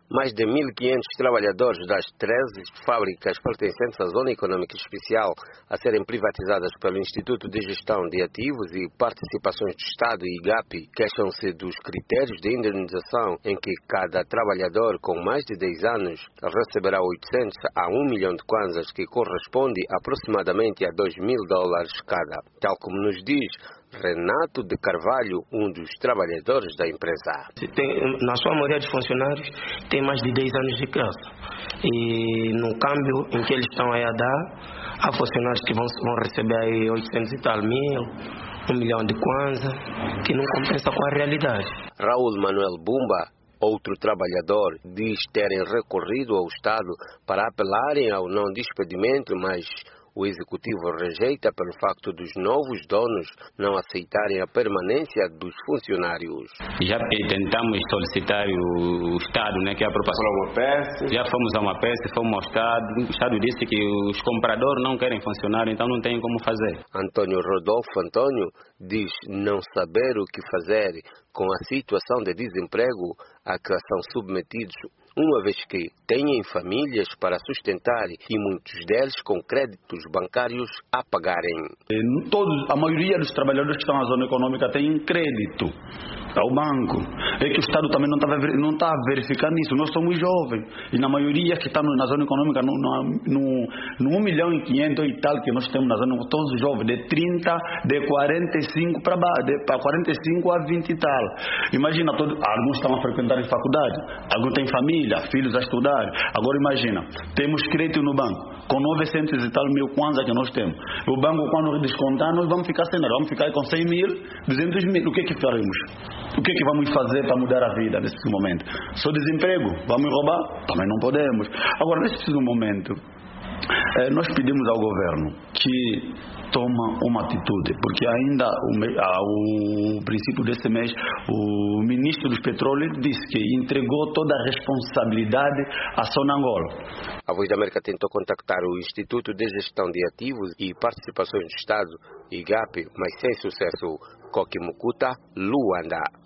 Mais de 1.500 trabalhadores das 13 fábricas pertencentes à Zona Econômica Especial a serem privatizadas pelo Instituto de Gestão de Ativos e Participações do Estado e IGAP queixam-se dos critérios de indenização em que cada trabalhador com mais de 10 anos receberá 800 a 1 milhão de kwanzas, que corresponde aproximadamente a $2.000 cada, tal como nos diz Renato de Carvalho, um dos trabalhadores da empresa. Na sua maioria dos funcionários tem mais de 10 anos de graça. E no câmbio em que eles estão aí a dar, há funcionários que vão receber aí 800 e tal mil, 1 milhão de kwanza, que não compensa com a realidade. Raul Manuel Bumba, outro trabalhador, diz terem recorrido ao Estado para apelarem ao não despedimento, mas o Executivo rejeita pelo facto dos novos donos não aceitarem a permanência dos funcionários. Já tentamos solicitar o Estado, que é a aprovação. Já fomos a uma peça, fomos ao Estado. O Estado disse que os compradores não querem funcionar, então não tem como fazer. Antônio Rodolfo Antônio diz não saber o que fazer com a situação de desemprego a que são submetidos, uma vez que têm famílias para sustentar e muitos deles com créditos bancários a pagarem. A maioria dos trabalhadores que estão na zona econômica têm crédito ao banco. É que o Estado também não está verificando isso. Nós somos jovens e na maioria que está na zona econômica, no 1 milhão e 500 e tal que nós temos na zona, todos jovens, de 30, de 45 para 45 a 20 e tal. Imagina, alguns estão a frequentar a faculdade, alguns têm família, filhos a estudar. Agora imagina, temos crédito no banco, com 900 e tal mil kwanza que nós temos. O banco, quando descontar, nós vamos ficar sem nada, vamos ficar com 100 mil, 200 mil. O que faremos? O que vamos fazer para mudar a vida nesse momento? Só desemprego? Vamos roubar? Também não podemos. Agora, nesse preciso momento, nós pedimos ao governo que toma uma atitude, porque ainda ao princípio desse mês o ministro dos Petróleos disse que entregou toda a responsabilidade à Sonangol. A Voz da América tentou contactar o Instituto de Gestão de Ativos e Participações do Estado, IGAP, mas sem sucesso. Koki Mukuta, Luanda.